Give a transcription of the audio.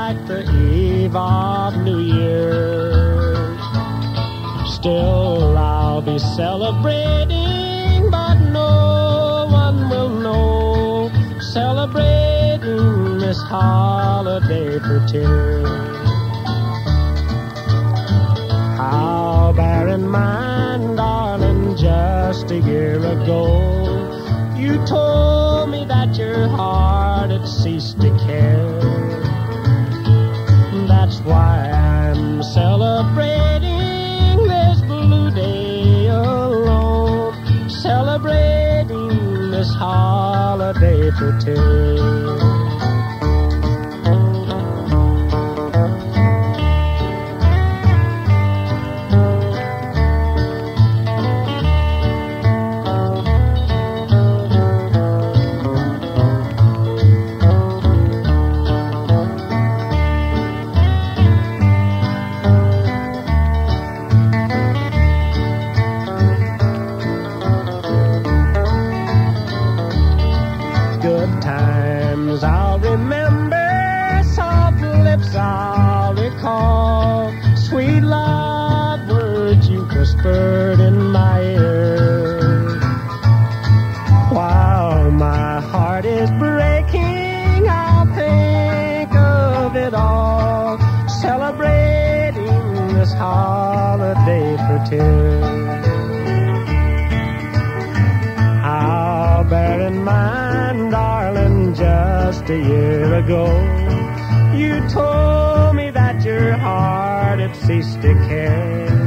like the eve of New Year's. Still I'll be celebrating, but no one will know, celebrating this holiday for tears. I'll bear in mind, darling, just a year ago, you told me that your heart had ceased to care. That's why I'm celebrating this blue day alone, celebrating this holiday for two. I'll remember, soft lips I'll recall, sweet love words you whispered in my ear. While my heart is breaking, I'll think of it all, celebrating this holiday for two. I'll bear in mind, darling, just a year ago, you told me that your heart had ceased to care.